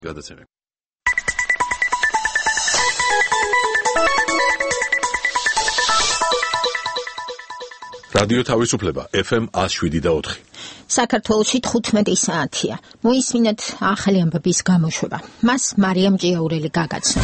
გადაცემა. რადიო თავისუფლება FM 107.4. საქართველოში 15 საათია. მოისმინეთ ახალი ამბების გამოშვება. მას მარიამ ჭიაურელი გაგაცნობს.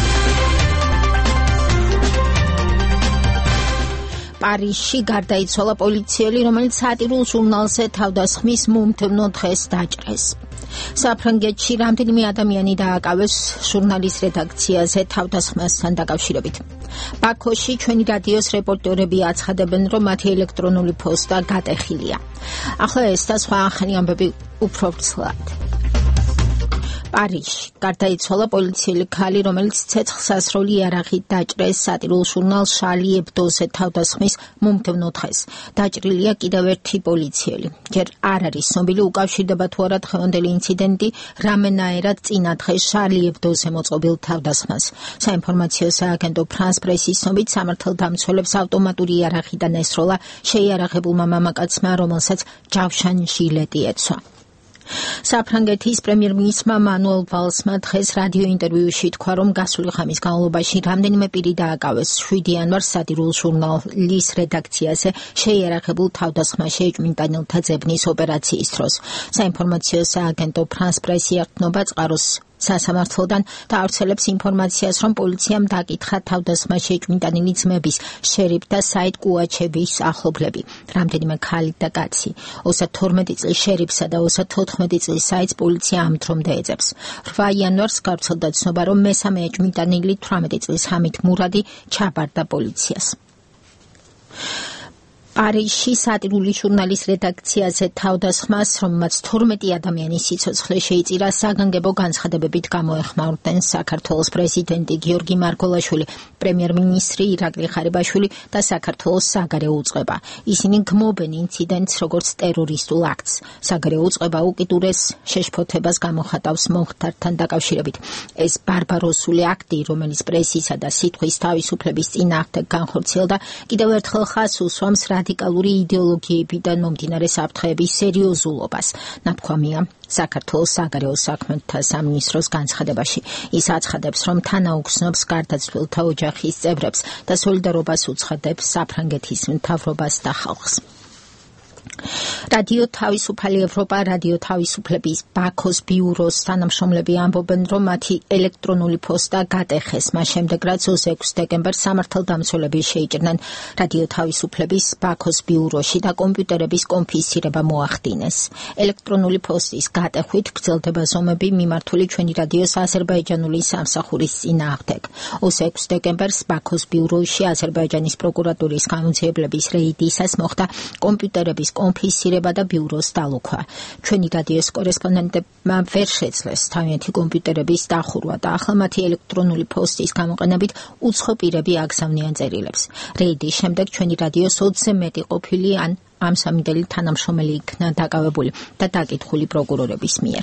პარიზში გარდაიცვალა პოლიციელი, რომელიც სატირულ ჟურნალზე თავდასხმის მომდევნო დღეს დაჭრეს. საფრანგეთში რამდენიმე ადამიანი დააკავეს ჟურნალის რედაქციაზე თავდასხმასთან დაკავშირებით. ბაქოში ჩვენი რადიოს რეპორტერები აცხადებენ, რომ მათი ელექტრონული პოსტა გატეხილია. ახლა ეს და სხვა ახალი ამბები უფრო ვრცლად. პარიზში გარდაიცვალა პოლიციელი ქალი, რომელიც ცეცხლსასროლი იარაღით დაჭრეს სატირულ ჟურნალ შარლი ებდოზე თავდასხმის მომდევნო დღეს. დაჭრილია კიდევ ერთი პოლიციელი. ჯერ არ არის ცნობილი უკავშირდება თუ არა დღევანდელი ინციდენტი რამენაერად წინა დღეს შარლი ებდოზე მოწყობილ თავდასხმას. საინფორმაციო სააგენტო ფრანს პრესის ცნობით სამართალდამცველებს ავტომატური იარაღიდან ესროლა შეიარაღებულმა მამაკაცმა, რომელსაც ჯავშანი ჟილეტი ეცვა. საფრანგეთის პრემიერ-მინისტრმა მანუელ ვალსმა დღეს რადიო ინტერვიუში თქვა, რომ გასული ღამის განმავლობაში რამდენიმე პირი დააკავეს 7 იანვარს სატირულ ჟურნალის რედაქციაზე შეიარაღებულ თავდასხმაში ეჭვმიტანილთა ძებნის ოპერაციის დროს. საინფორმაციო სააგენტო ფრანს პრესი ეხმობა წყაროს სასამართლოდან და ავრცელებს ინფორმაციას, რომ პოლიციამ დაკითხა თავდასხმაში ეჭვმიტანილი ძმების შერიფ და საიდ კუაჩების ახლობლები. რამდენიმე ქალი და კაცი. 32 წლის შერიფსა და 34 წლის საიდს პოლიცია ამ დრომდე ეძებს. 8 იანვარს გავრცელდა ცნობა, რომ მესამე ეჭვმიტანილი 18 წლის ჰამიდ მურადი ჩაბარდა პოლიციას. პარიზში სატირული ჟურნალის რედაქციაზე თავდასხმას, რომელმაც 12 ადამიანის სიცოცხლე შეიწირა, საგანგებო განცხადებებით გამოეხმაურდნენ საქართველოს პრეზიდენტი გიორგი მარგველაშვილი, პრემიერ-მინისტრი ირაკლი ღარიბაშვილი და საქართველოს საგარეო უწყება. ისინი გმობენ ინციდენტს როგორც ტერორისტულ აქტს. საგარეო უწყება უკიდურეს შეშფოთებას გამოხატავს მომხდართან დაკავშირებით. ეს ბარბაროსული აქტი, რომელიც პრესისა და სიტყვის თავისუფლების წინააღმდეგ განხორციელდა, კიდევ ერთხელ ხაზს უსვამს რადიკალური იდეოლოგიებიდან მომდინარე საფრთხეების სერიოზულობას. ნათქვამია საქართველოს საგარეო საქმეთა სამინისტროს განცხადებაში. ის აცხადებს, რომ თანაუგზნობს გარდაცვლილთა ოჯახის წევრებს და სოლიდარობას უცხადებს საფრანგეთის მთავრობას და ხალხს. რადიო თავისუფალი ევროპა, რადიო თავისუფლების ბაქოს ბიუროს თანამშრომლები ამბობენ, რომ მათი ელექტრონული პოსტა გატეხეს, მას შემდეგ რაც 26 დეკემბერს სამართალდამცველები შეიჭრნენ რადიო თავისუფლების ბაქოს ბიუროში და კომპიუტერების კონფისკირება მოახდინეს. ელექტრონული პოსტის გატეხვით გრძელდება ზომები მიმართული ჩვენი რადიოს აზერბაიჯანული სამსახურის წინააღმდეგ. 26 დეკემბერს ბაქოს ბიუროში აზერბაიჯანის პროკურატურის გამოძიებლების რეიდისას მოხდა კომპიუტერების კონფისკირება და ბიუროს დალოქვა. ჩვენი რადიოს კორესპონდენტებმა ვერ შეძლეს თავიანთი კომპიუტერების დახურვა და ახლა მათი ელექტრონული პოსტის გამოყენებით უცხო პირები აგზავნიან წერილებს. რეიდის შემდეგ ჩვენი რადიოს 20-ზე მეტი ყოფილი ან ამსამინდელი თანამშრომელი იქნა დაკავებული და დაკითხული პროკურორების მიერ.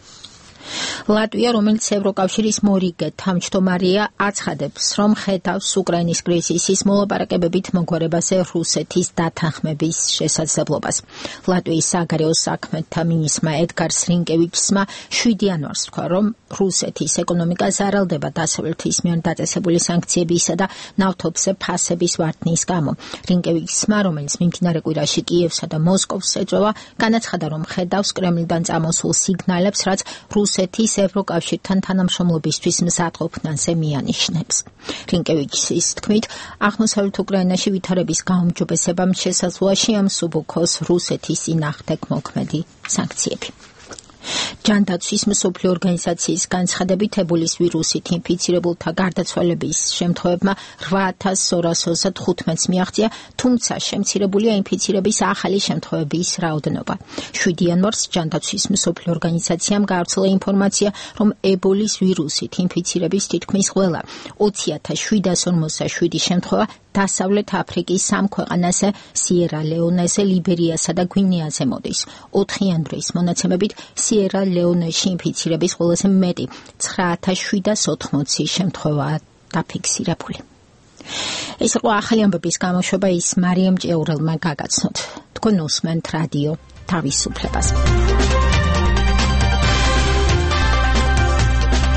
ლატვია, რომელიც ევროკავშირის მორიგე თავმჯდომარეა, აცხადებს, რომ ხედავს უკრაინის კრიზისის მოლაპარაკებებით მოგვარებაზე რუსეთის დათანხმების შესაძლებლობას. ლატვიის საგარეო საქმეთა მინისტრმა ედგარ სრინკევიჩსმა 7 იანვარს თქვა, რომ რუსეთის ეკონომიკა ზარალდება დასავლეთის მიერ დაწესებული სანქციებისა და ნავთობზე ფასების ვარდნის გამო. რინკევიჩსმა, რომელიც მიმდინარე კვირაში კიევსა და მოსკოვს ეწევა, განაცხადა, რომ ხედავს კრემლიდან წამოსულ სიგნალებს, რაც რუსეთის ევროკავშირთან თანამშრომლობისთვის მზადყოფნაზე მიანიშნებს. რინკევიჩის თქმით, აღმოსავლეთ უკრაინაში ვითარების გაუმჯობესებამ შესაძლოა შეამსუბუქოს რუსეთის წინააღმდეგ მოქმედი სანქციები. ჯანდაცვის მსოფლიო ორგანიზაციის განცხადებით, ებოლის ვირუსით ინფიცირებულთა გარდაცვალების შემთხვევებმა 8225-ს მიაღწია, თუმცა შემცირებულია ინფიცირების ახალი შემთხვევების რაოდენობა. 7 იანვარს ჯანდაცვის მსოფლიო ორგანიზაციამ გაავრცელა ინფორმაცია, რომ ებოლის ვირუსით ინფიცირების თითქმის ყველა 20747 შემთხვევა დასავლეთ აფრიკის 3 ქვეყანაზე, სიერა ლეონეზე, ლიბერიასა და გვინეაზე მოდის. 4 იანვრის მონაცემებით სიერა ლეონეში ინფიცირების ყველაზე მეტი 9780 შემთხვევაა დაფიქსირებული. ეს იყო ახალი ამბების გამოშვება, ის მარიამ ჭიაურელმა გაგაცნოთ. თქვენ უსმენთ რადიო თავისუფლებას.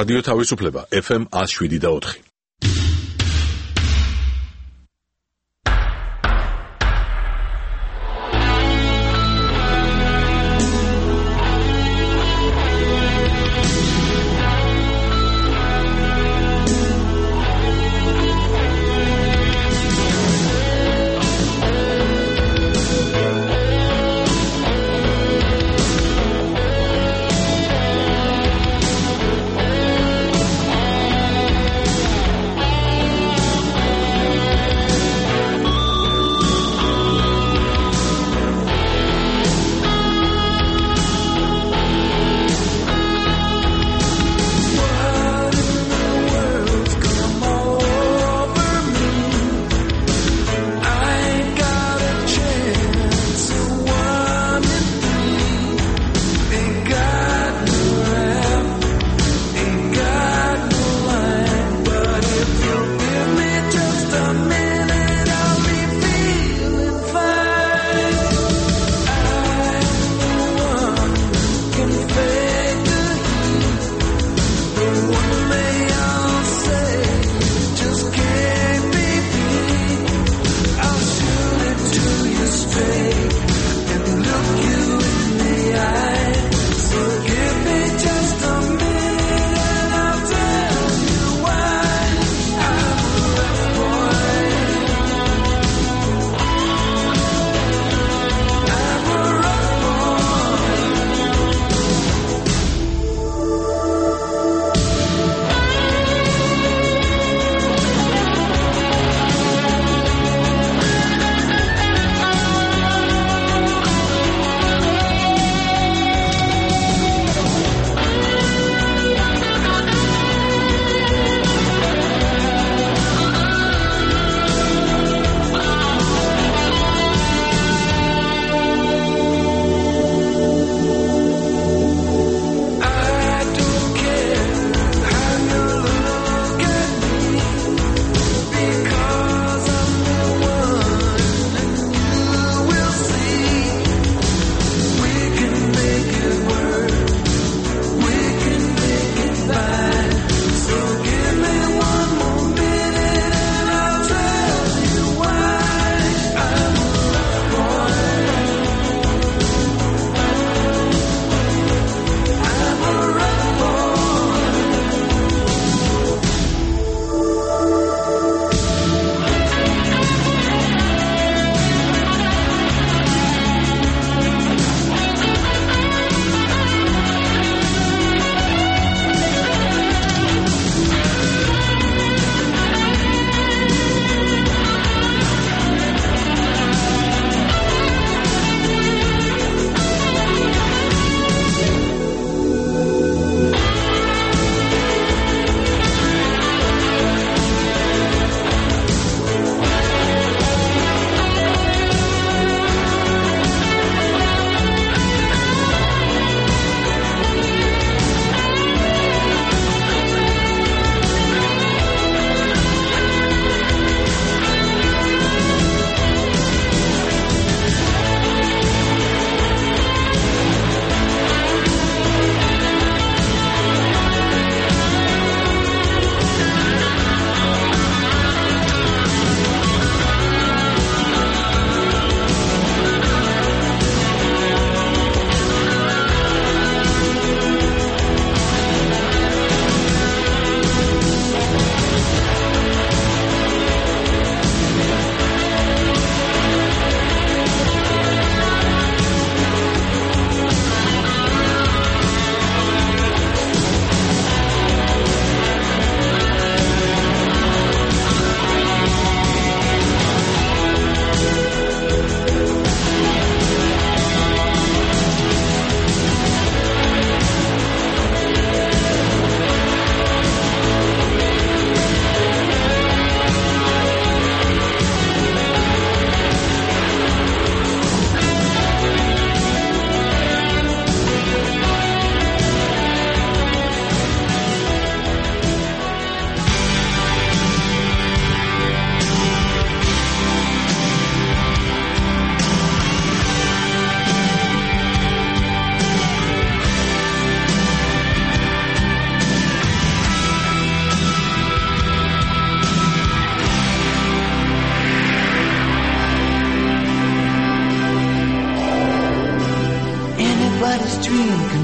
რადიო თავისუფლება FM 107.4.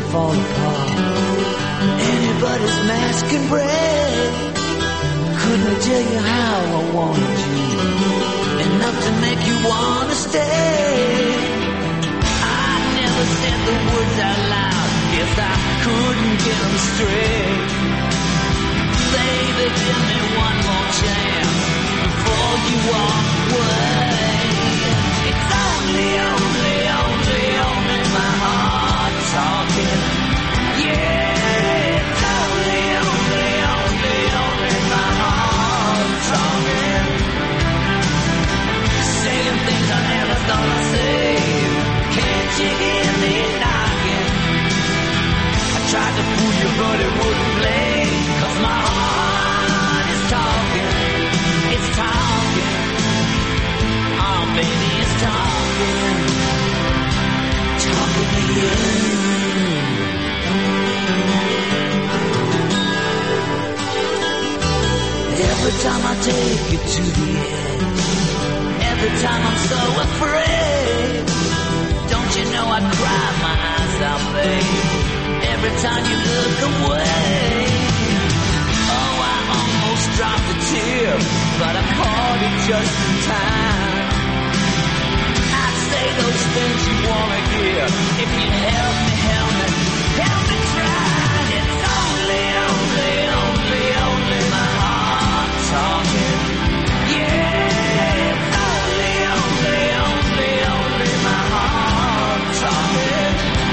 fall apart. Anybody's masquerade. Couldn't I tell you how I wanted you, enough to make you wanna stay. I never said the words out loud, guess I couldn't get them straight. Baby, give me one more chance before you walk away. It's only my heart talking. Yeah, it's only my heart talking. Saying things I never thought I'd say. Can't you hear me knocking? I tried to fool you, but it wouldn't play. 'Cause my heart is talking. It's talking. Oh, baby, it's talking. Talking to you. Every time I take you to the edge, every time I'm so afraid, don't you know I cry my eyes out, babe, every time you look away. Oh, I almost dropped a tear, but I caught it just in time. I'd say those things you wanna hear if you help me try. It's only my heart talking. Yeah, it's only my heart talking.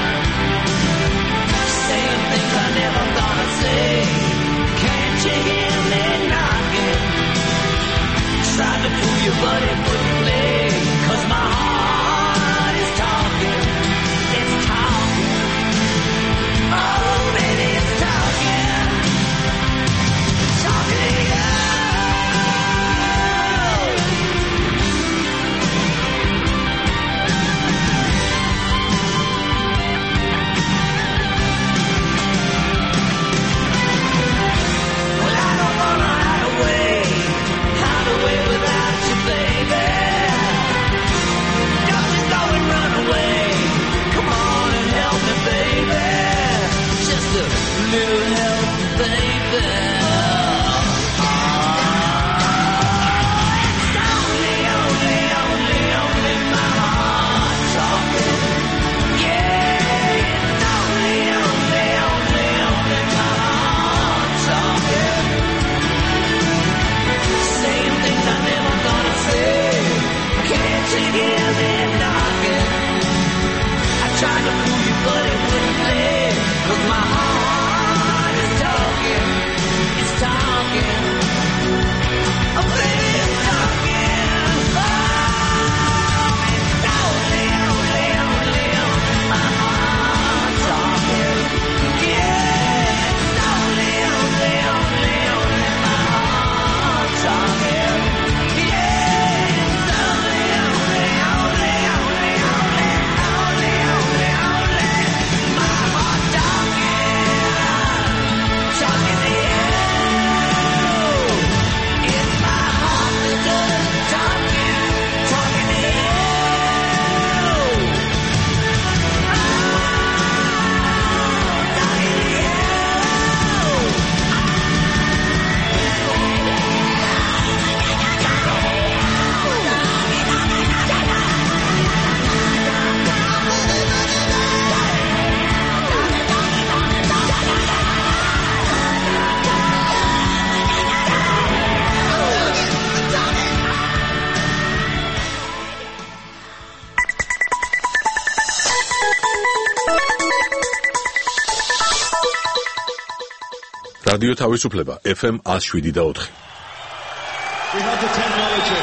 Saying things I never thought I'd say. Can't you hear me knocking? Tried to fool you, but it wouldn't play. 'Cause my heart is talking. It's talking. Oh, baby, it's talking. Talking to you. Well, I don't wanna hide away without you, baby. Don't just go and run away. Come on and help me, baby. Just a little help, baby. It's only my heart talking. Yeah, it's only my heart talking. Saying things I never thought I'd say. Can't you hear me knocking? I tried to fool you, but it wouldn't play. 'Cause my heart is talking. It's talking. Oh, baby, it's talking. Oh, it's only my heart talking. Yeah, it's only my heart talking. Yeah, it's only my heart talking. Talking to you. It's my heart that does talking. Talking to you. Talking to you. რადიო თავისუფლება FM 107.4. We have the technology.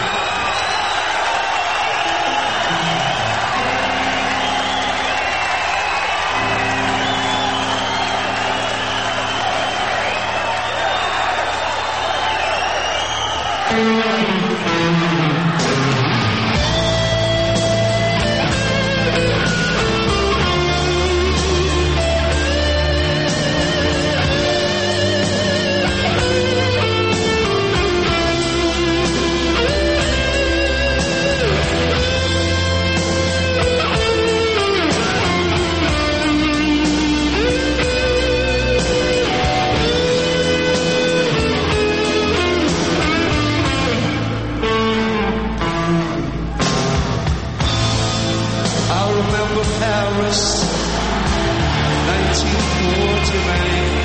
Champs-Élysées,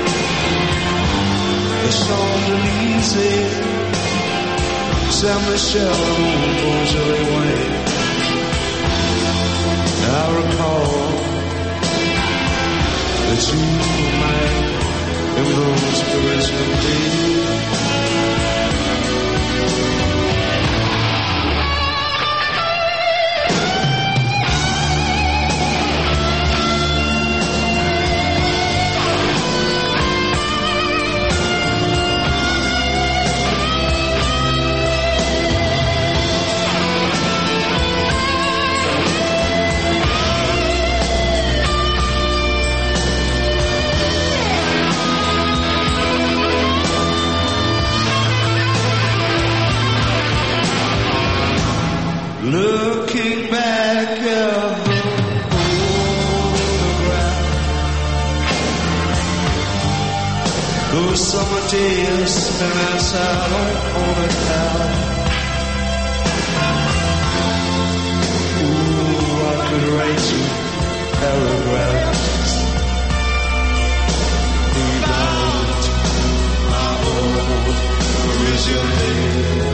the Champs-Élysées, Saint-Michel, Beaujolais. I recall that you were mine in those Parisian days. Looking back at the photograph, those summer days spent outside on a couch. Ooh, I could write you paragraphs about my old Parisian days.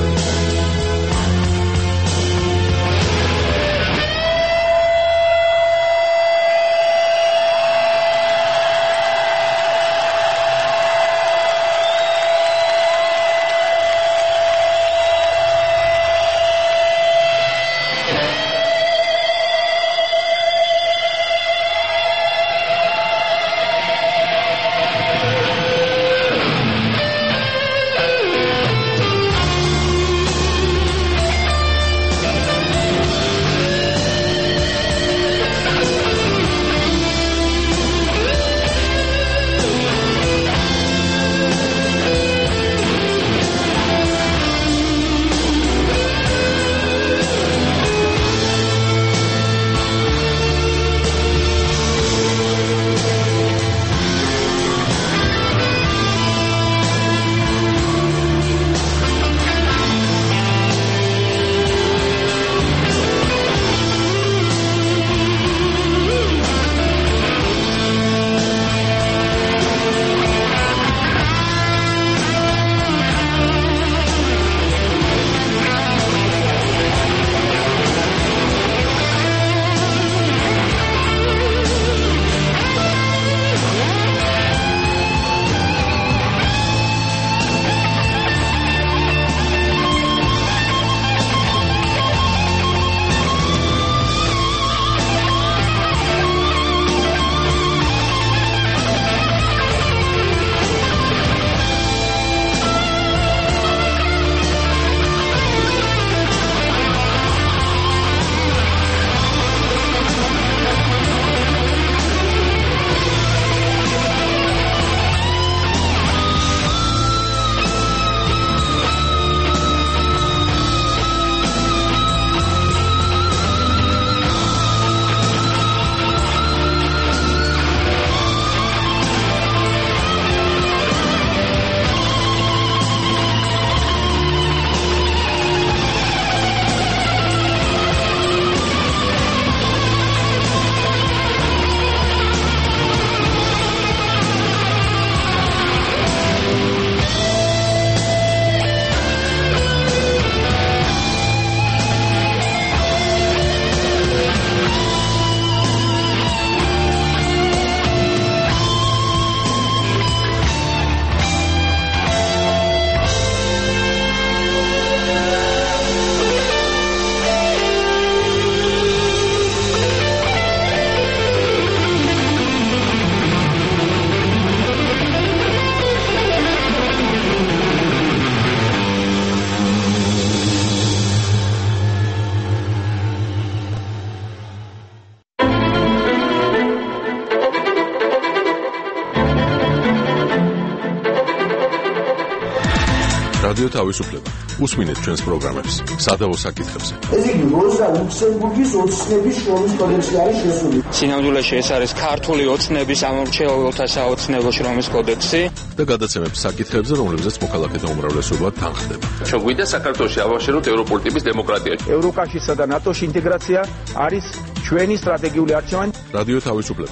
რადიო თავისუფლება. უსმინეთ ჩვენს პროგრამებს სადავო საკითხებზე. ეს იგი როზა ლუქსემბურგის ოცნების შრომის კოდექსი არის შესული. სინამდვილეში ეს არის ქართული ოცნების ამორჩეულთა საოცნებო შრომის კოდექსი და გადაცემებს საკითხებზე, რომლებზეც მოქალაქეთა უმრავლესობა თანხდება. ჩვენ გვინდა საქართველოში ავაშენოთ ევროპული ტიპის დემოკრატია. ევროკავშირსა და ნატოში ინტეგრაცია არის ჩვენი სტრატეგიული არჩევანი. რადიო თავისუფლება.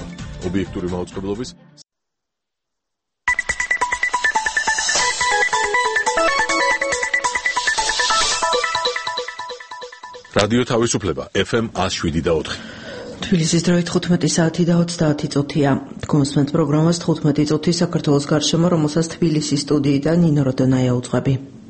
ობიექტური მაუწყებლობის რადიო თავისუფლება FM 107.4 თბილისის დროით 15 საათი და 30 წუთია. გონსმენთ პროგრამას 15 წუთი საქართველოს გარშემო, რომელსაც თბილისის სტუდიიდან ნინო როდონაია უძღვები.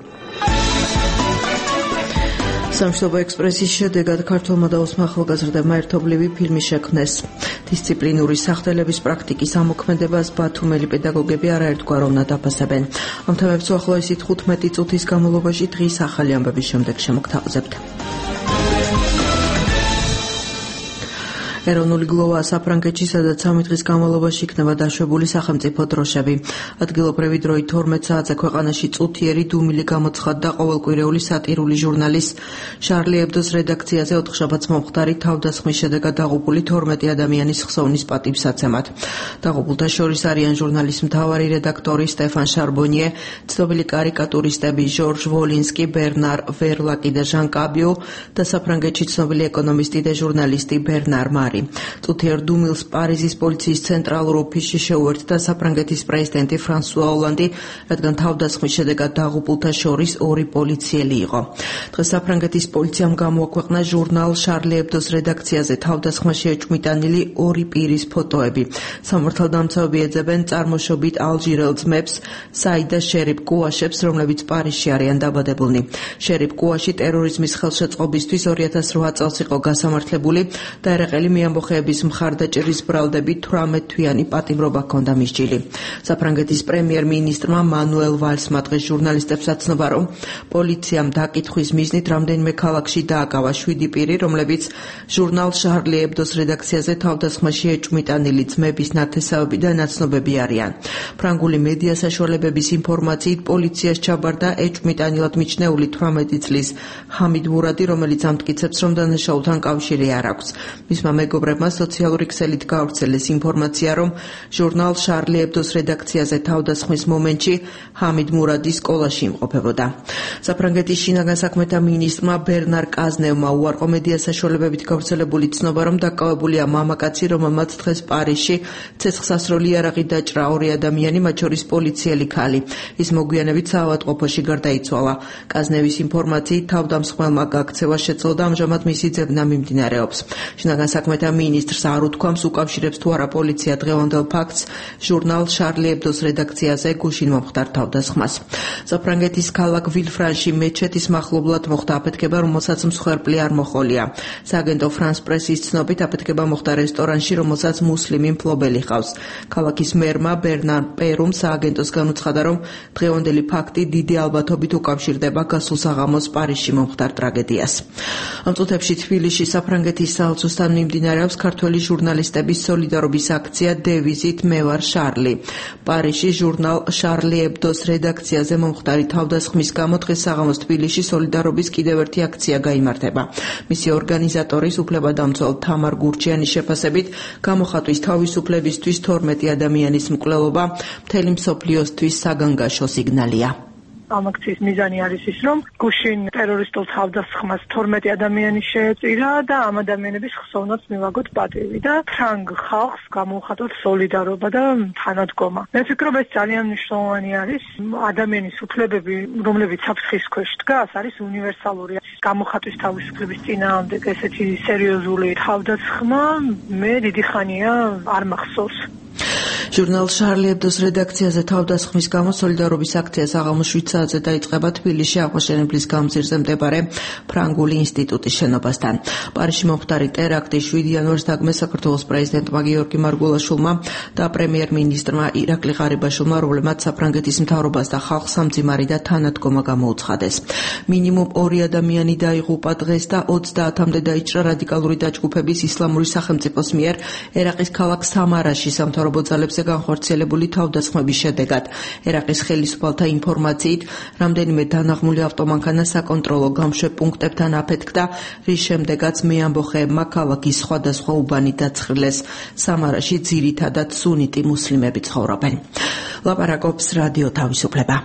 სამშობლო ექსპრესის შედეგად ქართველმა და ოსმა ახალგაზრდებმა ერთობლივი ფილმი შექმნეს. დისციპლინური სახდელების პრაქტიკის ამოქმედებას ბათუმელი პედაგოგები არაერთგვაროვნად უნდა დაფასებენ. ამ თემებს უახლოესი 15 წუთის განმავლობაში დღის ახალი ამბების შემდეგ შემოგთავაზებთ. ეროვნული გლოვა საფრანგეთში, სადაც 3 დღის განმავლობაში იქნება დაშვებული სახელმწიფო დროშები. ადგილობრივი დროით 12 საათზე ქვეყანაში წუთიერი დუმილი გამოცხადდა ყოველკვირეული სატირული ჟურნალის შარლი ებდოს რედაქციაზე 4 შაბათს მომხდარი თავდასხმის შედეგად დაღუპული 12 ადამიანის ხსოვნის პატივსაცემად. დაღუპულთა შორის არიან ჟურნალის მთავარი რედაქტორი სტეფან შარბონიე, ცნობილი კარიკატურისტები ჟორჟ ვოლინსკი, ბერნარ ვერლაკი და ჟან კაბიო და საფრანგეთში ცნობილი ეკონომისტი და ჟურნალისტი ბერნარ მარი. წუთიერ დუმილს პარიზის პოლიციის ცენტრალურ ოფისში შეუერთდა საფრანგეთის პრეზიდენტი ფრანსუა ოლანდი, რადგან თავდასხმის შედეგად დაღუპულთა შორის 2 პოლიციელი იყო. დღეს საფრანგეთის პოლიციამ გამოაქვეყნა ჟურნალ შარლი ებდოს რედაქციაზე თავდასხმაში ეჭვმიტანილი 2 პირის ფოტოები. სამართალდამცავები ეძებენ წარმოშობით ალჟირელ ძმებს საიდ და შერიფ კუაშებს, რომლებიც პარიზში არიან დაბადებულნი. შერიფ კუაში ტერორიზმის ხელშეწყობისთვის 2008 წელს იყო გასამართლებული და ერაყელი ამბოხეების მხარდაჭერის ბრალდებით 18 თვიანი პატიმრობა ჰქონდა მისჯილი. საფრანგეთის პრემიერ-მინისტრმა მანუელ ვალსმა დღეს ჟურნალისტებს აცნობა, რომ პოლიციამ დაკითხვის მიზნით რამდენიმე ქალაქში დააკავა 7 პირი, რომლებიც ჟურნალ შარლი ებდოს რედაქციაზე თავდასხმაში ეჭვმიტანილი ძმების ნათესავები და ნაცნობები არიან. ფრანგული მედია საშუალებების ინფორმაციით პოლიციას ჩაბარდა ეჭვმიტანილად მიჩნეული 18 წლის ჰამიდ მურადი, რომელიც ამტკიცებს, რომ დანაშაულთან კავშირი არ აქვს. მისმა მეგობრებმა სოციალური ქსელით გავრცელეს ინფორმაცია, რომ ჟურნალ შარლი ებდოს რედაქციაზე თავდასხმის მომენტში ჰამიდ მურადი სკოლაში იმყოფებოდა. საფრანგეთის შინაგან საქმეთა მინისტრმა ბერნარ კაზნევმა უარყო მედია საშუალებებით გავრცელებული ცნობა, რომ დაკავებულია მამაკაცი, რომელმაც დღეს პარიზში ცეცხლსასროლი იარაღი დაჭრა 2 ადამიანი, მათ შორის პოლიციელი ქალი. ის მოგვიანებით საავადმყოფოში გარდაიცვალა. კაზნევის ინფორმაციით თავდამსხმელმა გაქცევა შეძლო და ამჟამად მისი ძებნა მიმდინარეობს. შინაგან საქმეთა მინისტრს არ უთქვამს, უკავშირებს თუ არა პოლიცია დღევანდელ ფაქტს ჟურნალ შარლი ებდოს რედაქციაზე გუშინ მომხდარ თავდასხმას. საფრანგეთის ქალაქ ვილფრანში მეჩეთის მახლობლად მოხდა აფეთქება, რომელსაც მსხვერპლი არ მოჰყოლია. სააგენტო ფრანს პრესის ცნობით აფეთქება მოხდა რესტორანში, რომელსაც მუსლიმი მფლობელი ჰყავს. ქალაქის მერმა ბერნარ პერუმ სააგენტოს განუცხადა, რომ დღევანდელი ფაქტი დიდი ალბათობით უკავშირდება გასულ საღამოს პარიზში მომხდარ ტრაგედიას. ამ წუთებში თბილისში საფრანგეთის საელჩოსთან მიმდინარეობს ქართველი ჟურნალისტების სოლიდარობის აქცია დევიზით მე ვარ შარლი. პარიზში ჟურნალ შარლი ებდოს რედაქციაზე მომხდარი თავდასხმის გამო დღეს საღამოს თბილისში სოლიდარობის კიდევ ერთი აქცია გაიმართება. მისი ორგანიზატორის უფლებადამცველ თამარ გურჩიანის შეფასებით, გამოხატვის თავისუფლებისთვის 12 ადამიანის მკვლელობა მთელი მსოფლიოსთვის საგანგაშო სიგნალია. ამ აქციის მიზანი არის ის, რომ გუშინ ტერორისტულ თავდასხმას 12 ადამიანი შეეწირა და ამ ადამიანების ხსოვნაც მივაგოთ პატივი და ფრანგ ხალხს გამოვხატოთ სოლიდარობა და თანადგომა. მე ვფიქრობ, ეს ძალიან მნიშვნელოვანი არის. ადამიანის უფლებები, რომლებიც საფრთხის ქვეშ დგას, არის უნივერსალური. გამოხატვის თავისუფლების წინააღმდეგ ესეთი სერიოზული თავდასხმა მე დიდი ხანია არ მახსოვს. ჟურნალ შარლი ებდოს რედაქციაზე თავდასხმის გამო სოლიდარობის აქცია საღამოს 7 საათზე დაიწყება თბილისში აღმაშენებლის გამზირზე მდებარე ფრანგული ინსტიტუტის შენობასთან. პარიზში მომხდარი ტერაქტი 7 იანვარს დაგმეს საქართველოს პრეზიდენტმა გიორგი მარგველაშვილმა და პრემიერ-მინისტრმა ირაკლი ღარიბაშვილმა, რომლებმაც საფრანგეთის მთავრობას და ხალხს სამძიმარი და თანადგომა გამოუცხადეს. მინიმუმ 2 ადამიანი დაიღუპა დღეს და 30-მდე დაიჭრა რადიკალური დაჯგუფების ისლამური სახელმწიფოს მიერ ერაყის ქალაქ სამარაში სამთავრობო ძალებზე განხორციელებული თავდასხმების შედეგად. ერაყის ხელისუფალთა ინფორმაციით, რამდენიმე დანაღმული ავტომანქანა საკონტროლო გამშვებ პუნქტებთან აფეთქდა, რის შემდეგაც მეამბოხეებმა ქალაქის სხვადასხვა უბანი დაცხრილეს. სამარაში ძირითადად სუნიტი მუსლიმები ცხოვრობენ. ლაპარაკობს რადიო თავისუფლება.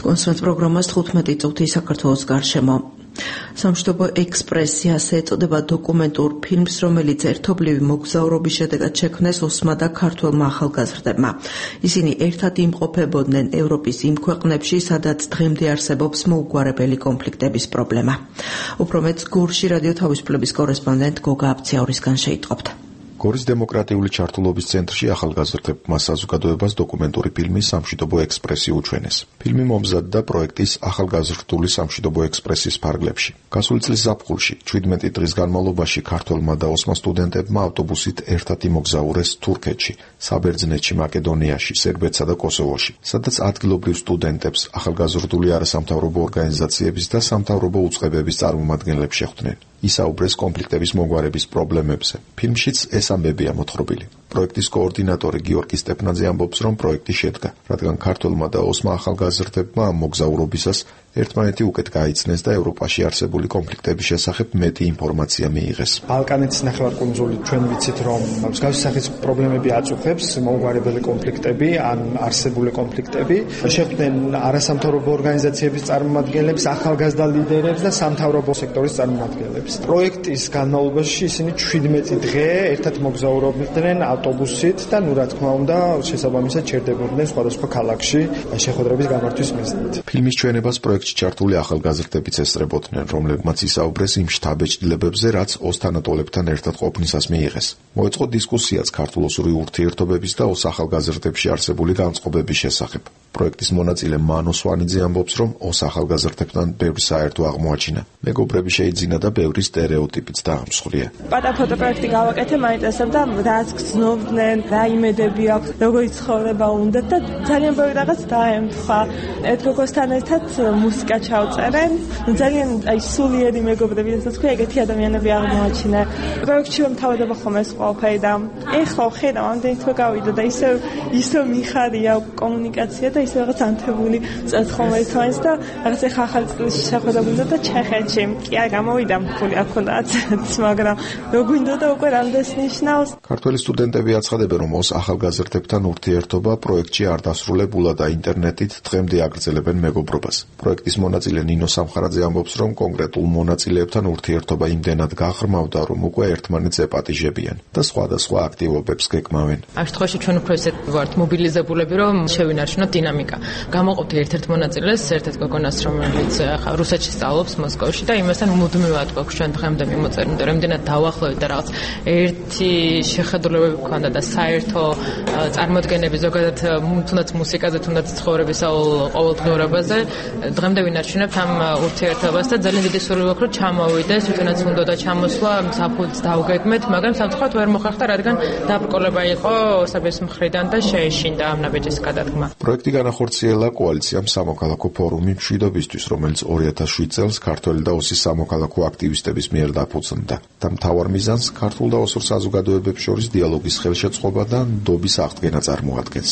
კონსერვატ პროგრამას 15 წუთი საქართველოს გარშემო. სამშვიდობო ექსპრესი ასე ეწოდება დოკუმენტურ ფილმს, რომელიც ერთობლივი მოგზაურობის შედეგად შექმნეს ოსმა და ქართველმა ახალგაზრდებმა. ისინი ერთად იმყოფებოდნენ ევროპის იმ ქვეყნებში, სადაც დღემდე არსებობს მოუგვარებელი კონფლიქტების პრობლემა. უფრო მეტ გორში რადიო თავისუფლების კორესპონდენტ გოგა აბციაურისგან შეიტყობთ. გორის დემოკრატიული ჩართულობის ცენტრში ახალგაზრდებმა საზოგადოებას დოკუმენტური ფილმი სამშვიდობო ექსპრესი უჩვენეს. ფილმი მომზადდა პროექტის ახალგაზრდული სამშვიდობო ექსპრესის ფარგლებში. გასული წლის ზაფხულში 17 დღის განმავლობაში ქართველმა და ოსმა სტუდენტებმა ავტობუსით ერთად იმოგზაურეს თურქეთში, საბერძნეთში, მაკედონიაში, სერბეთსა და კოსოვოში, სადაც ადგილობრივ სტუდენტებს ახალგაზრდული არასამთავრობო ორგანიზაციების და სამთავრობო უწყებების წარმომადგენლებს შეხვდნენ. ისაუბრეს კონფლიქტების მოგვარების პრობლემებზე. ფილმშიც ეს ამბებია მოთხრობილი. პროექტის კოორდინატორი გიორგი სტეპნაძე ამბობს, რომ პროექტი შედგა, რადგან ქართველმა და ოსმა ახალგაზრდებმა ამ მოგზაურობისას ერთმანეთი უკეთ გაიცნეს და ევროპაში არსებული კონფლიქტების შესახებ მეტი ინფორმაცია მიიღეს. ბალკანეთის ნახევარკუნძული ჩვენ ვიცით, რომ მსგავსი სახის პრობლემები აწუხებს, მოუგვარებელი კონფლიქტები, ან არსებული კონფლიქტები. შეხვდნენ არასამთავრობო ორგანიზაციების წარმომადგენლებს, ახალგაზრდა ლიდერებს და სამთავრობო სექტორის წარმომადგენლებს. პროექტის განმავლობაში ისინი 17 დღე ერთად მოგზაურობდნენ ავტობუსით და რა თქმა უნდა შესაბამისად ჩერდებოდნენ სხვადასხვა ქალაქში შეხვედრების გამართვის მიზნით. ფილმის ჩვენებას პროექტში ჩართული ახალგაზრდებიც ესწრებოდნენ, რომლებმაც ისაუბრეს იმ შთაბეჭდილებებზე, რაც ოს თანატოლებთან ერთად ყოფნისას მიიღეს. მოეწყო დისკუსიაც ქართულ-ოსური ურთიერთობების და ოს ახალგაზრდებში არსებული განწყობების შესახებ. პროექტის მონაწილე მანო სვანიძე ამბობს, რომ ოს ახალგაზრდებთან ბევრი საერთო აღმოაჩინა. მეგობრები შეიძინა და ბევრი სტერეოტიპიც დაამსხვრია. პატარა ფოტოპროექტი გავაკეთე, მაინტერესებდა რაც გრძნობდნენ, რა იმედები აქვს, როგორი ცხოვრება უნდათ და ძალიან ბევრი რაღაც დაემთხვა. ერთ გოგოსთან ერთად მუსიკა ჩავწერენ, ძალიან სულიერი მეგობრები, რასაც ქვია, ეგეთი ადამიანები აღმოაჩინა. პროექტში რომ თავდება ხომ ეს ყველაფერი და ეხლა ხედავ ამდენი თვე გავიდა და ისე მიხარია კომუნიკაცია და ისე რაღაც ანთებული წერთხომ ერთმანეთს და რაღაც ეხლა ახალი წლის შეხვედრა და ჩეხეთში კი არ გამოვიდა ფული არ ქონდაც, მაგრამ რო გვინდა და უკვე რამდენს ნიშნავს. ქართველი სტუდენტები აცხადებენ, რომ ოს ახალგაზრდებთან ურთიერთობა პროექტში არ დასრულებულა და ინტერნეტით დღემდე აგრძელებენ მეგობრობას. პროექტის მონაწილე ნინო სამხარაძე ამბობს, რომ კონკრეტულ მონაწილეებთან ურთიერთობა იმდენად გაღრმავდა, რომ უკვე ერთმანეთს ეპატიჟებიან და სხვადასხვა აქტივობებს გეკმავენ. ამ შემთხვევაში ჩვენ უფრო ისე ვართ მობილიზებულები, რომ შევინარჩუნოთ დინამიკა. გამოყოფთ ერთ-ერთ მონაწილეს, ერთ-ერთ გოგონას, რომელიც ახლა რუსეთში სწავლობს მოსკოვში და იმასთან მუდმივად გვაქვს ჩვენ დღემდე მიმოწერილი, იმიტომ რომ იმდენად დავახლოვეთ და რაღაც ერთი შეხედულებები გქონდა და საერთო წარმოდგენები ზოგადად თუნდაც მუსიკაზე, თუნდაც ცხოვრებისაულ ყოველდღიურობაზე დღემდე ვინარჩუნებთ ამ ურთიერთობას და ძალიან დიდი სურვილი გვაქვს, რომ ჩამოვიდეს, თუნდაც უნდა და ჩამოსვლა საფუძს დავგეგმეთ, მაგრამ სამწუხაროდ ვერ მოხერხდა, რადგან დაბრკოლება იყო ოსების მხრიდან და შეეშინდა ამ ნაბიჯის გადადგმა. პროექტი განახორციელა კოალიციამ სამოქალაქო ფორუმი მშვიდობისთვის, რომელიც 2007 წელს ქართველი და ოსის სამოქალაქო აქტივისტების მიერ დაფუძნდა და მთავარ მიზანს ქართულ და ოსურ საზოგადოებებს შორის დიალოგის ხელშეწყობა და ნდობის აღდგენა წარმოადგენს.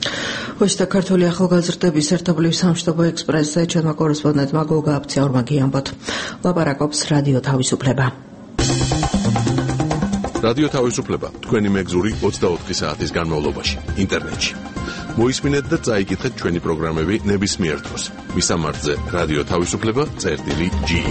ოსთა ქართული ახალგაზრდების ერთობლივ სამშვიდობო ექსპრესზე ჩვენმა კორესპონდენტმა გოგა აბციაურმა გიამბოთ. ლაპარაკობს რადიო თავისუფლება. რადიო თავისუფლება თქვენი მეგზური 24 საათის განმავლობაში ინტერნეტში. მოისმინეთ და წაიკითხეთ ჩვენი პროგრამები ნებისმიერ დროს. მისამართზე რადიო თავისუფლება.ge.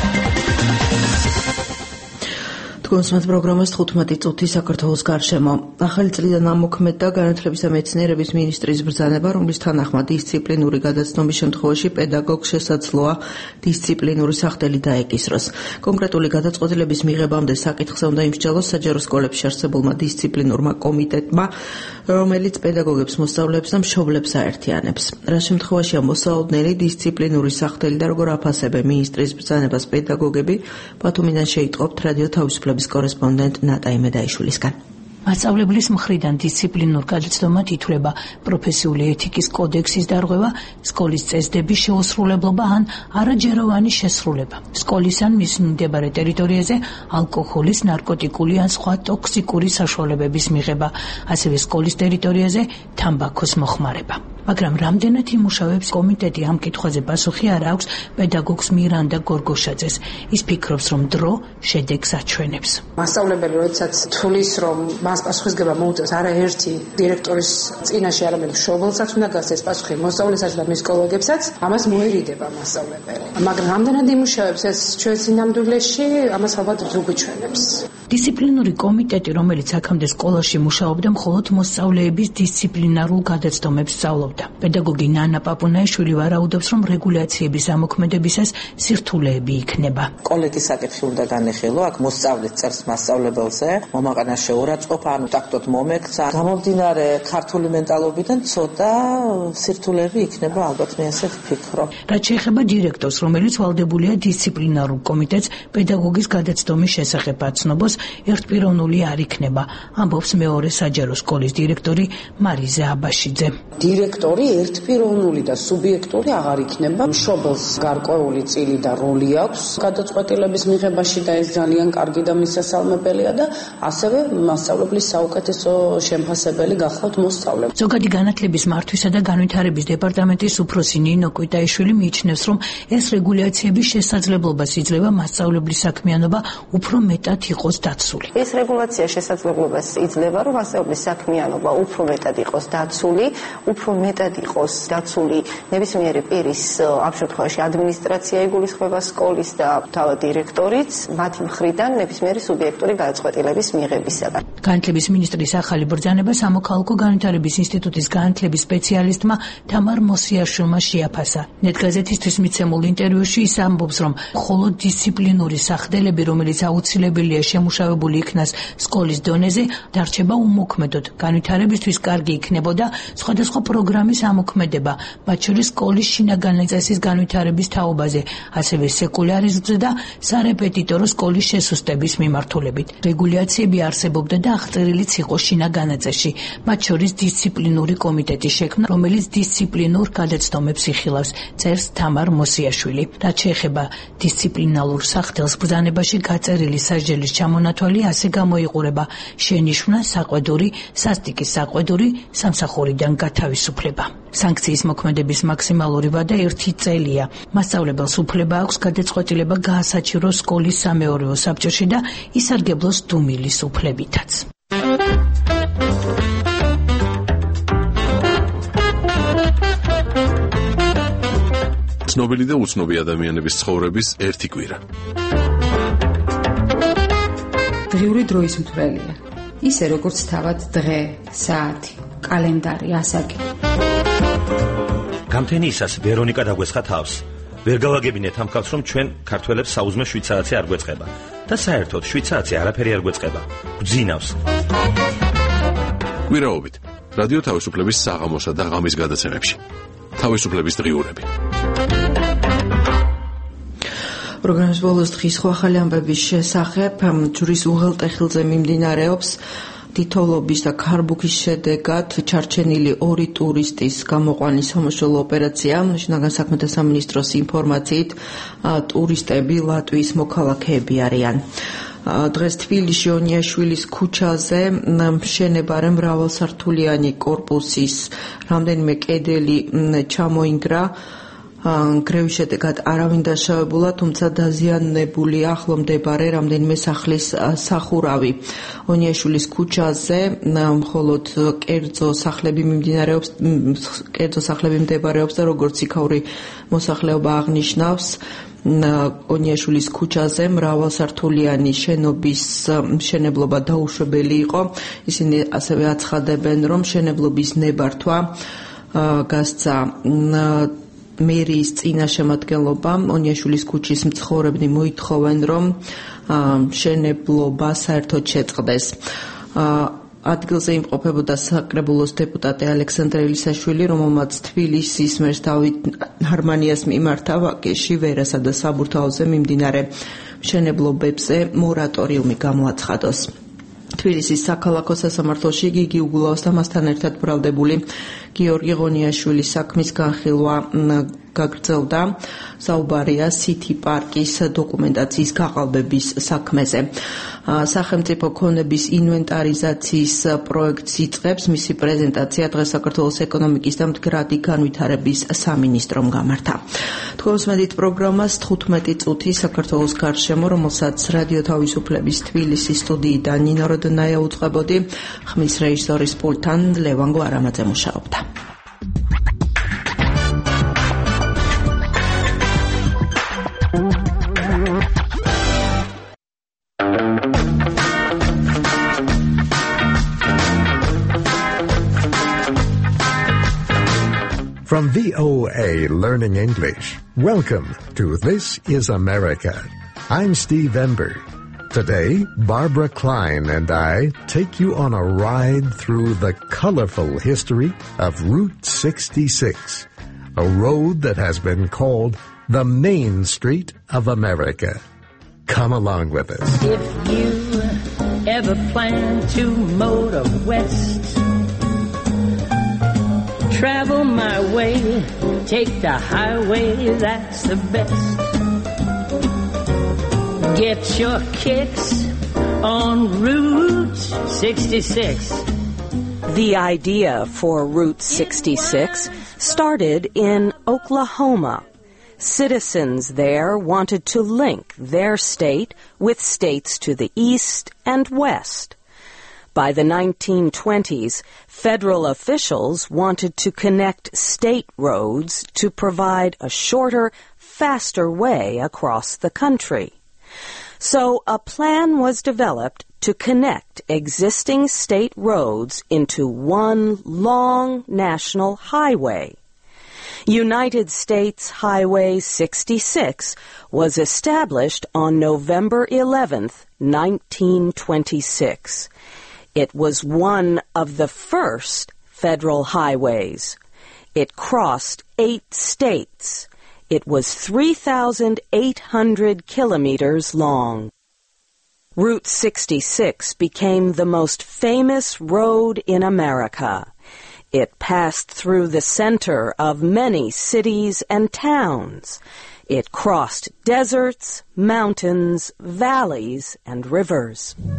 კონსერვატ პროგრამას 15 წუთი საქართველოს გარშემო. ახალი წლიდან ამოქმედდა განათლებისა მეცნიერების მინისტრის ბრძანება, რომლის თანახმად დისციპლინური გადაცნობის შემთხვევაში პედაგოგს შესაძლოა დისციპლინური სახდელი დაეკისროს. კონკრეტული გადაწყვეტილების მიღებამდე საკითხზე უნდა იმსჯელოს საჯარო სკოლებში არსებულმა დისციპლინურმა კომიტეტმა, რომელიც პედაგოგებს, მოსწავლეებს და მშობლებს აერთიანებს. რა შემთხვევაშია მოსაოდნელი დისციპლინური სახდელი და როგორ აფასებენ მინისტრის ბრძანებას პედაგოგები, ბათუმიდან შეიტყობთ რადიო თავისუფლების კორესპონდენტ ნატა იმედაიშვილისგან. მასწავლებლის მხრიდან დისციპლინურ გადაცდომად ითვლება პროფესიული ეთიკის კოდექსის დარღვევა, სკოლის წესდების შეუსრულებლობა ან არაჯეროვანი შესრულება. სკოლის ან მის მდებარე ტერიტორიაზე ალკოჰოლის, ნარკოტიკული ან სხვა ტოქსიკური საშუალებების მიღება, ასევე სკოლის ტერიტორიაზე თამბაქოს მოხმარება. მაგრამ რამდენად იმუშავებს კომიტეტი ამ კითხვაზე პასუხი არ აქვს პედაგოგს მირანდა გორგოშაძეს. ის ფიქრობს, რომ დრო შედეგს აჩვენებს. მასწავლებელი როდესაც თulis რომ მას პასუხისგება მოუწევს არაერთი დირექტორის წინაშე, არამედ მშობელსაც უნდა გასცეს პასუხი, მოსწავლესაც და მის კოლეგებსაც, ამას მოერიდება მასწავლებელი. მაგრამ რამდენად იმუშავებს ეს ჩვენ სინამდვილეში, ამას ალბათ ზუგუჩვენებს. დისციპლინური კომიტეტი, რომელიც აქამდე სკოლაში მუშაობდა, მხოლოდ მოსწავლეების დისციპლინარულ გადაცდომებს სწავლობდა. პედაგოგი ნანა პაპუნაიშვილი ვარაუდობს, რომ რეგულაციების ამოქმედებისას სირთულეები იქნება. კოლეგის საკითხი უნდა განეხილო, აქ მოსწავლეს წერს მასწავლებელზე, მომაყენა შეურაცხყოფა, ანუ ტაქტოდ მომექცა. გამომდინარე ქართული მენტალობიდან ცოტა სირთულეები იქნება, ალბათ მე ასე ვფიქრობ. რაც შეეხება დირექტორს, რომელიც ვალდებულია დისციპლინარულ კომიტეტს პედაგოგის გადაცდომის შესახებ აცნობს, ერთპიროვნული არ იქნება, ამბობს მეორე საჯარო სკოლის დირექტორი მარიზა აბაშიძე. დირექტორი ერთპიროვნული და სუბიექტური აღარ იქნება. მშობელს გარკვეული წილი და როლი აქვს გადაწყვეტილების მიღებაში და ეს ძალიან კარგი და მისასალმებელია და ასევე მასწავლებლის საუკეთესო შემფასებელი გახლავთ მოსწავლე. ზოგადი განათლების მართვისა და განვითარების დეპარტამენტის უფროსი ნინო კვიტაიშვილი მიიჩნევს, რომ ეს რეგულაციების შესაძლებლობას იძლევა მასწავლებლის საქმიანობა უფრო მეტად იყოს დაცული. ეს რეგულაცია შესაძლებლობას იძლევა, რომ მასწავლებლის საქმიანობა უფრო მეტად იყოს დაცული, უფრო მეტად იყოს დაცული ნებისმიერი პირის, ამ შემთხვევაში ადმინისტრაცია იგულისხმება სკოლის და თავად დირექტორიც, მათი მხრიდან ნებისმიერი სუბიექტური გადაწყვეტილების მიღებისაგან. განათლების მინისტრის ახალი ბრძანება სამოქალაქო განვითარების ინსტიტუტის განათლების სპეციალისტმა თამარ მოსიაშვილმა შეაფასა. ნეტგაზეთისთვის მიცემულ ინტერვიუში ის ამბობს, რომ მხოლოდ დისციპლინური სახდელები, რომელიც აუცილებელია შემუშავებული იქნას სკოლის დონეზე, დარჩება უმოქმედოდ. განვითარებისთვის კარგი იქნებოდა სხვადასხვა პროგრამის ამოქმედება, მათ შორის სკოლის შინაგანი წესის განვითარების თაობაზე, ასევე სეკულარიზმზე და სარეპეტიტორო სკოლის შესუსტების მიმართულებით. რეგულაციები არსებობდა და აღწერილიც იყო შინაგანი წესში, მათ შორის დისციპლინური კომიტეტის შექმნა, რომელიც დისციპლინურ გადაცდომებს იხილავს, წერს თამარ მოსიაშვილი. რაც შეეხება დისციპლინალურ სახდელს, ბრძანებაში გაწერილი სასჯელის ჩამონათვალი ასე გამოიყურება: შენიშვნა, საყვედური, სასტიკის საყვედური, სამსახურიდან გათავისუფლება. სანქციის მოქმედების მაქსიმალური ვადა 1 წელია. მასწავლებელს უფლება აქვს გადაწყვეტილება გაასაჩივროს სკოლის სამეურვეო საბჭოში და ისარგებლოს დუმილის უფლებითაც. ცნობილი და უცნობი ადამიანების ცხოვრების ერთი კვირა. დღიური დროის მთვრელია. ისე როგორც თავად დღე, საათი, კალენდარი, ასაკი. გამთენიისას ვერონიკა დაგვესხა თავს. ვერ გავაგებინეთ ამ ხალხს, რომ ჩვენ ქართველებს საუზმე 7 საათი არ გვეწყება და საერთოდ 7 საათი არაფერი არ გვეწყება. გძინავს. კვირაობით რადიო თავისუფლების საღამოსა და ღამის გადაცემებში. თავისუფლების დღიურები. პროგრამის ბოლოს დღის ახალი ამბების შესახებ ჯვრის უღელტეხილზე მიმდინარეობს თითოვლობის და ქარბუქის შედეგად ჩარჩენილი 2 ტურისტის გამოყვანის სამშობლო ოპერაცია. შინაგან საქმეთა სამინისტროს ინფორმაციით ტურისტები ლატვიის მოქალაქეები არიან. დღეს თბილისში ონიაშვილის ქუჩაზე მშენებარე მრავალსართულიანი კორპუსის რამდენიმე კედელი ჩამოინგრა. გრევის შედეგად არავინ დაშავებულა, თუმცა დაზიანებულია ახლო მდებარე რამდენიმე სახლის სახურავი. ონიაშვილის ქუჩაზე მხოლოდ კერძო სახლები მდებარეობს და როგორც იქაური მოსახლეობა აღნიშნავს, ონიაშვილის ქუჩაზე მრავალსართულიანი შენობის მშენებლობა დაუშვებელი იყო. ისინი ასევე აცხადებენ, რომ მშენებლობის ნებართვა გასცა მერიის წინა შემადგენლობამ. ონიაშვილის ქუჩის მცხოვრებნი მოითხოვენ, რომ მშენებლობა საერთოდ შეწყდეს. ადგილზე იმყოფებოდა საკრებულოს დეპუტატი ალექსანდრე ელისაშვილი, რომელმაც თბილისის მერს დავით ჰარმანიას მიმართა ვაკეში, ვერასა და საბურთალოზე მიმდინარე მშენებლობებზე მორატორიუმი გამოაცხადოს. თბილისის საქალაქო სასამართლოში გიგი უგულაოს და მასთან ერთად ბრალდებული გიორგი ღონიაშვილის საქმის განხილვა გაგრძელდა. საუბარია City Park-ის დოკუმენტაციის გაყალბების საქმეზე. სახელმწიფო ქონების ინვენტარიზაციის პროექტს იწყებს. მისი პრეზენტაცია დღეს საქართველოს ეკონომიკის და მდგრადი განვითარების სამინისტრომ გამართა. თქვენს მედით პროგრამას 15 წუთი საქართველოს გარშემო, რომელსაც რადიო თავისუფლების თბილისის სტუდიიდან ნინო როდნაია უწყებოდი. ხმის რეჟისორის პულტთან ლევან გვარამაძე მუშაობდა. From VOA Learning English, welcome to This is America. I'm Steve Ember. Today, Barbara Klein and I take you on a ride through the colorful history of Route 66, a road that has been called the Main Street of America. Come along with us. If you ever plan to motor west, travel my way, take the highway, that's the best. Get your kicks on Route 66. The idea for Route 66 started in Oklahoma. Citizens there wanted to link their state with states to the east and west. By the 1920s, federal officials wanted to connect state roads to provide a shorter, faster way across the country. So a plan was developed to connect existing state roads into one long national highway. United States Highway 66 was established on November 11th, 1926. It was one of the first federal highways. It crossed 8 states. It was 3,800 kilometers long. Route 66 became the most famous road in America. It passed through the center of many cities and towns. It crossed deserts, mountains, valleys, and rivers.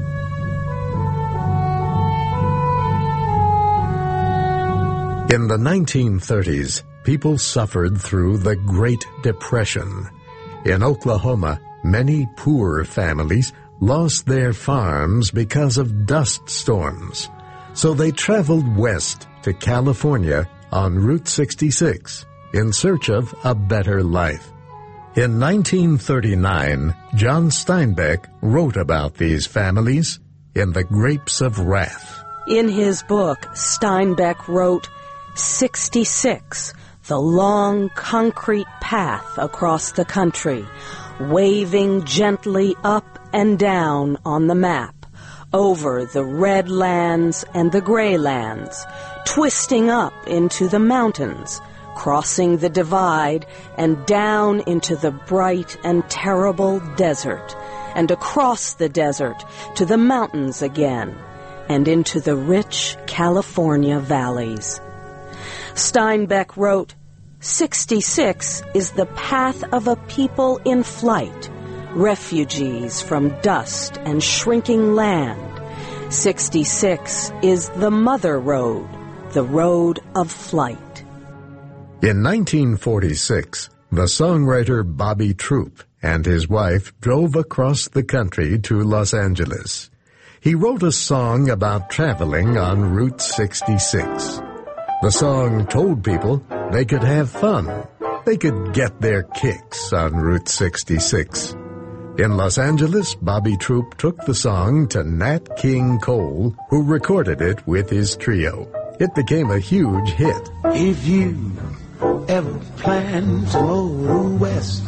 In the 1930s, people suffered through the Great Depression. In Oklahoma, many poor families lost their farms because of dust storms. So they traveled west to California on Route 66 in search of a better life. In 1939, John Steinbeck wrote about these families in The Grapes of Wrath. In his book, Steinbeck wrote, 66, the long concrete path across the country, waving gently up and down on the map, over the red lands and the gray lands, twisting up into the mountains, crossing the divide and down into the bright and terrible desert, and across the desert to the mountains again, and into the rich California valleys. Steinbeck wrote, 66 is the path of a people in flight, refugees from dust and shrinking land. 66 is the mother road, the road of flight. In 1946, the songwriter Bobby Troup and his wife drove across the country to Los Angeles. He wrote a song about traveling on Route 66. The song told people they could have fun. They could get their kicks on Route 66. In Los Angeles, Bobby Troup took the song to Nat King Cole, who recorded it with his trio. It became a huge hit. If you ever plan to motor west,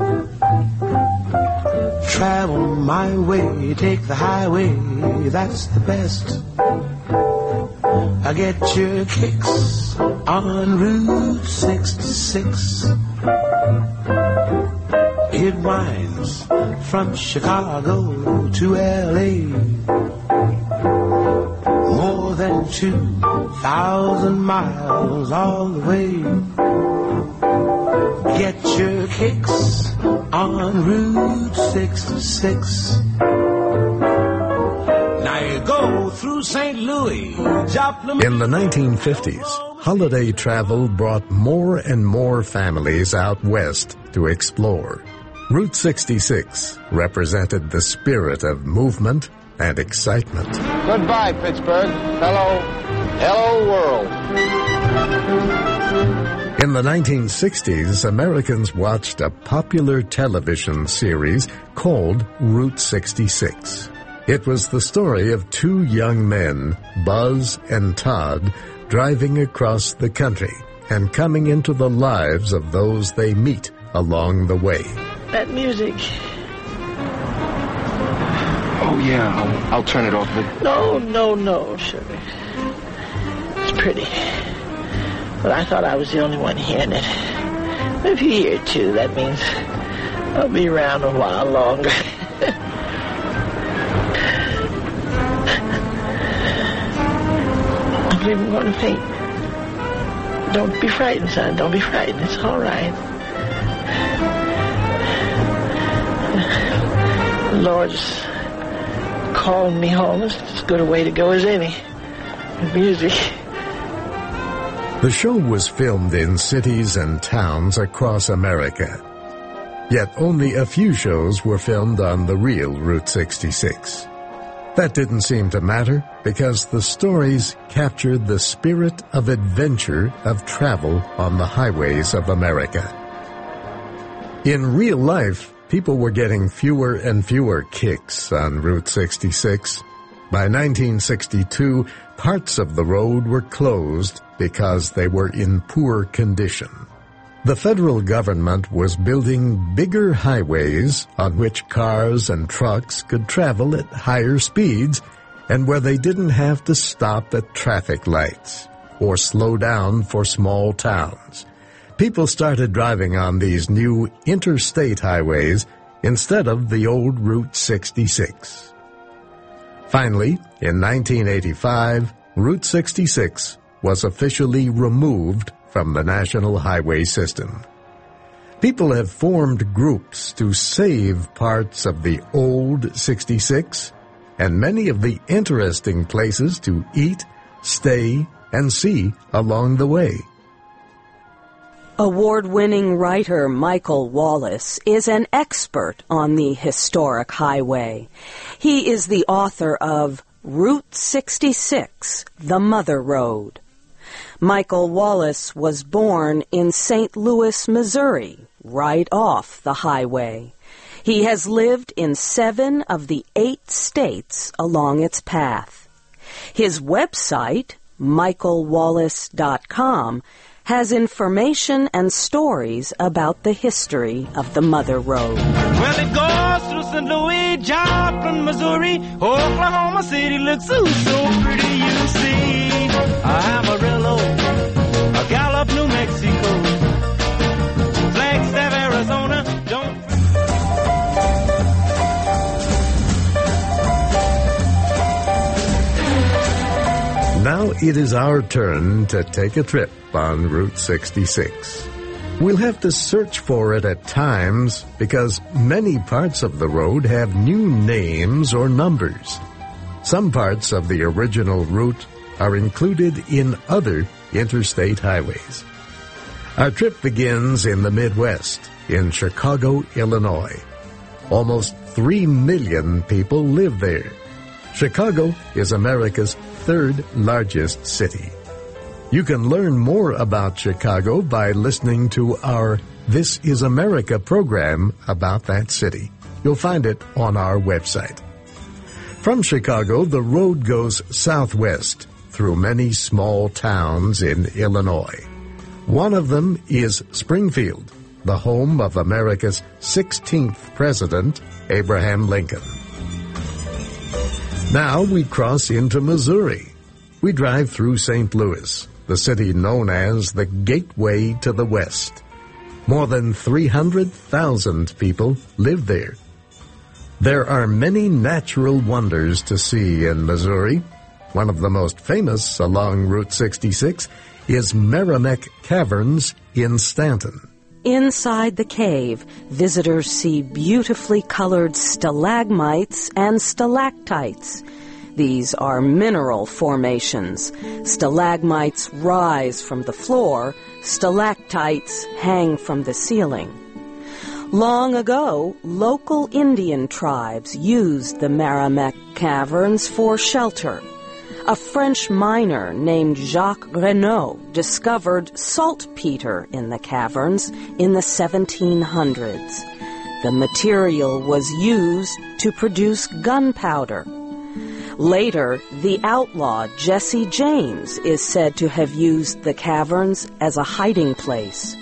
travel my way, take the highway, that's the best. I get your kicks on Route 66. It winds from Chicago to L.A. More more than 2,000 miles all the way. Get your kicks on Route 66. Now you go through St. Louis, Joplin. In the 1950s, holiday travel brought more and more families out west to explore. Route 66 represented the spirit of movement and excitement. Goodbye, Pittsburgh. Hello, world. In the 1960s, Americans watched a popular television series called Route 66. It was the story of two young men, Buzz and Todd, driving across the country and coming into the lives of those they meet along the way. That music. Oh, yeah, I'll turn it off. No, sugar. It's pretty. But I thought I was the only one hearing it. If you hear it too, that means I'll be around a while longer. I'm even going to faint. Don't be frightened, son. Don't be frightened. It's all right. The Lord's calling me home. It's as good a way to go as any. With music. The show was filmed in cities and towns across America. Yet only a few shows were filmed on the real Route 66. That didn't seem to matter because the stories captured the spirit of adventure of travel on the highways of America. In real life, people were getting fewer and fewer kicks on Route 66. By 1962, parts of the road were closed because they were in poor condition. The federal government was building bigger highways on which cars and trucks could travel at higher speeds and where they didn't have to stop at traffic lights or slow down for small towns. People started driving on these new interstate highways instead of the old Route 66. Finally, in 1985, Route 66 was officially removed from the national highway system. People have formed groups to save parts of the old 66 and many of the interesting places to eat, stay, and see along the way. Award-winning writer Michael Wallace is an expert on the historic highway. He is the author of Route 66, The Mother Road. Michael Wallace was born in St. Louis, Missouri, right off the highway. He has lived in 7 of the 8 states along its path. His website, michaelwallace.com, has information and stories about the history of the Mother Road. Well, it goes through St. Louis, Joplin, Missouri, Oklahoma City looks so pretty, you see. Amarillo, Gallup, New Mexico, Flagstaff, Arizona, Now it is our turn to take a trip on Route 66. We'll have to search for it at times because many parts of the road have new names or numbers. Some parts of the original route are included in other interstate highways. Our trip begins in the Midwest, in Chicago, Illinois. Almost 3 million people live there. Chicago is America's 3rd largest city. You can learn more about Chicago by listening to our This is America program about that city. You'll find it on our website. From Chicago, the road goes southwest through many small towns in Illinois. One of them is Springfield, the home of America's 16th president, Abraham Lincoln. Now we cross into Missouri. We drive through St. Louis, the city known as the Gateway to the West. More than 300,000 people live there. There are many natural wonders to see in Missouri. One of the most famous along Route 66 is Merrimack Caverns in Stanton. Inside the cave, visitors see beautifully colored stalagmites and stalactites. These are mineral formations. Stalagmites rise from the floor, stalactites hang from the ceiling. Long ago, local Indian tribes used the Merrimack Caverns for shelter. A French miner named Jacques Renaud discovered saltpeter in the caverns in the 1700s. The material was used to produce gunpowder. Later, the outlaw Jesse James is said to have used the caverns as a hiding place.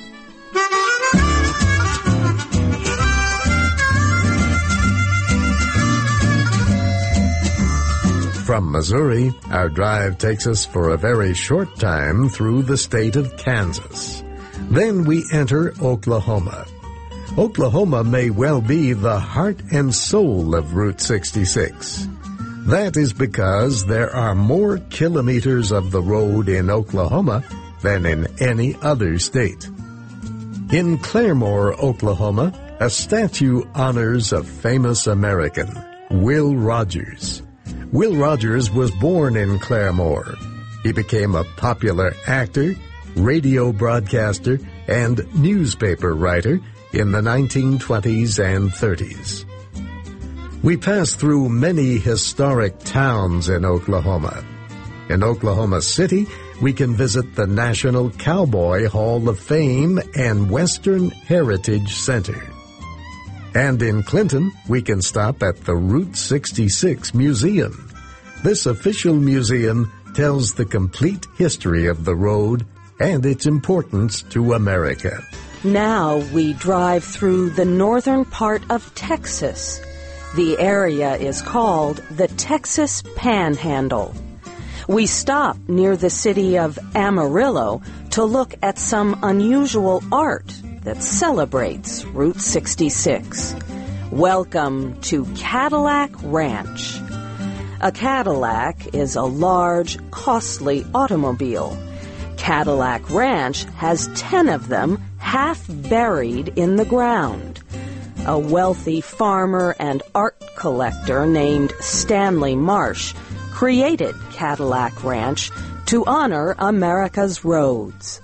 From Missouri, our drive takes us for a very short time through the state of Kansas. Then we enter Oklahoma. Oklahoma may well be the heart and soul of Route 66. That is because there are more kilometers of the road in Oklahoma than in any other state. In Claremore, Oklahoma, a statue honors a famous American, Will Rogers. Will Rogers was born in Claremore. He became a popular actor, radio broadcaster, and newspaper writer in the 1920s and 30s. We pass through many historic towns in Oklahoma. In Oklahoma City, we can visit the National Cowboy Hall of Fame and Western Heritage Center. And in Clinton, we can stop at the Route 66 Museum. This official museum tells the complete history of the road and its importance to America. Now we drive through the northern part of Texas. The area is called the Texas Panhandle. We stop near the city of Amarillo to look at some unusual art that celebrates Route 66. Welcome to Cadillac Ranch. A Cadillac is a large, costly automobile. Cadillac Ranch has 10 of them half buried in the ground. A wealthy farmer and art collector named Stanley Marsh created Cadillac Ranch to honor America's roads.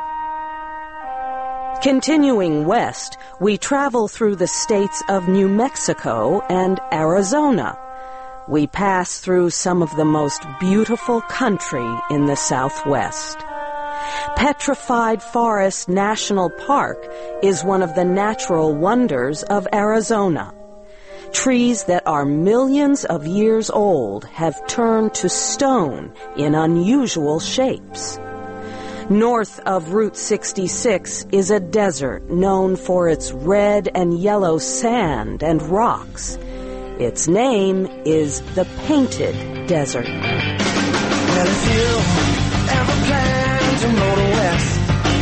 Continuing west, we travel through the states of New Mexico and Arizona. We pass through some of the most beautiful country in the Southwest. Petrified Forest National Park is one of the natural wonders of Arizona. Trees that are millions of years old have turned to stone in unusual shapes. North of Route 66 is a desert known for its red and yellow sand and rocks. Its name is the Painted Desert. Well, if you ever plan to motor west,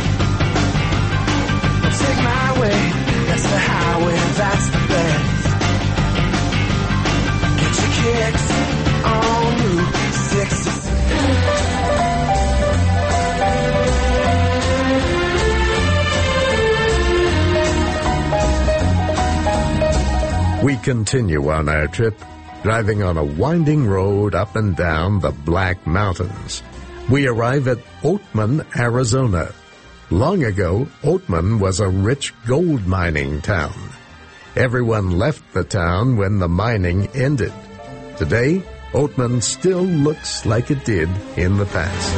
take my way, that's the highway, that's the best. Get your kicks on Route 66. We continue on our trip, driving on a winding road up and down the Black Mountains. We arrive at Oatman, Arizona. Long ago, Oatman was a rich gold mining town. Everyone left the town when the mining ended. Today, Oatman still looks like it did in the past.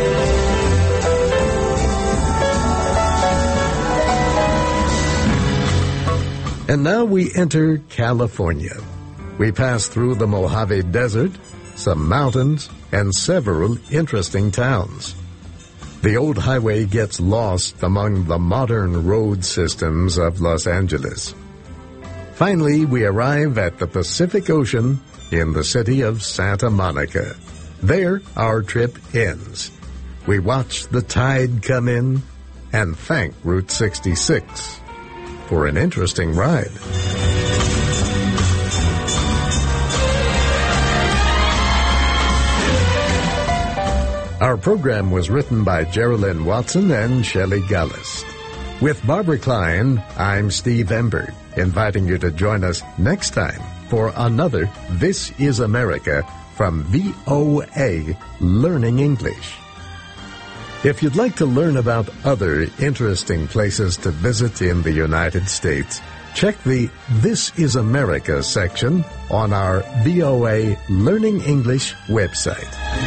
And now we enter California. We pass through the Mojave Desert, some mountains, and several interesting towns. The old highway gets lost among the modern road systems of Los Angeles. Finally, we arrive at the Pacific Ocean in the city of Santa Monica. There, our trip ends. We watch the tide come in and thank Route 66 for an interesting ride. Our program was written by Geraldine Watson and Shelley Gallist. With Barbara Klein, I'm Steve Embert, inviting you to join us next time for another This is America from VOA Learning English. If you'd like to learn about other interesting places to visit in the United States, check the This is America section on our VOA Learning English website.